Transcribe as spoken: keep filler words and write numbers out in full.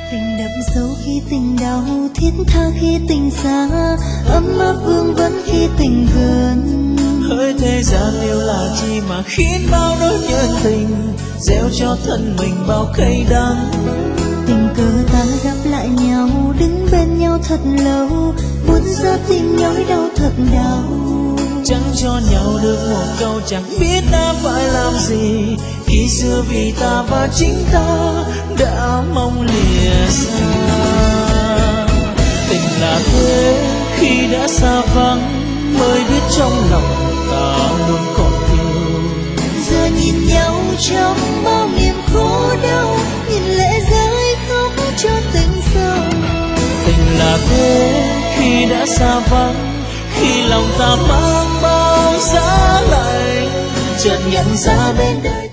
Tình đậm sâu khi tình đau, thiết tha khi tình xa, ấm áp vương vấn khi tình gần. Hỡi thế gian yêu là chi mà khiến bao nỗi nhớ tình gieo cho thân mình bao cay đắng. Tình cờ ta gặp lại nhau, đứng bên nhau thật lâu, buồn ra tim nhói đau thật đau. Chẳng cho nhau được một câu, chẳng biết đã phải làm gì, khi xưa vì ta và chính ta đã mong lìa xa. Tình là thế, khi đã xa vắng mới biết trong lòng ta luôn còn yêu. Giờ nhìn nhau trong bao niềm khổ đau, nhìn lệ rơi khóc cho tình sâu. Tình là thế, khi đã xa vắng, khi lòng ta mang bao giá lạnh, chợt nhận ra bên đời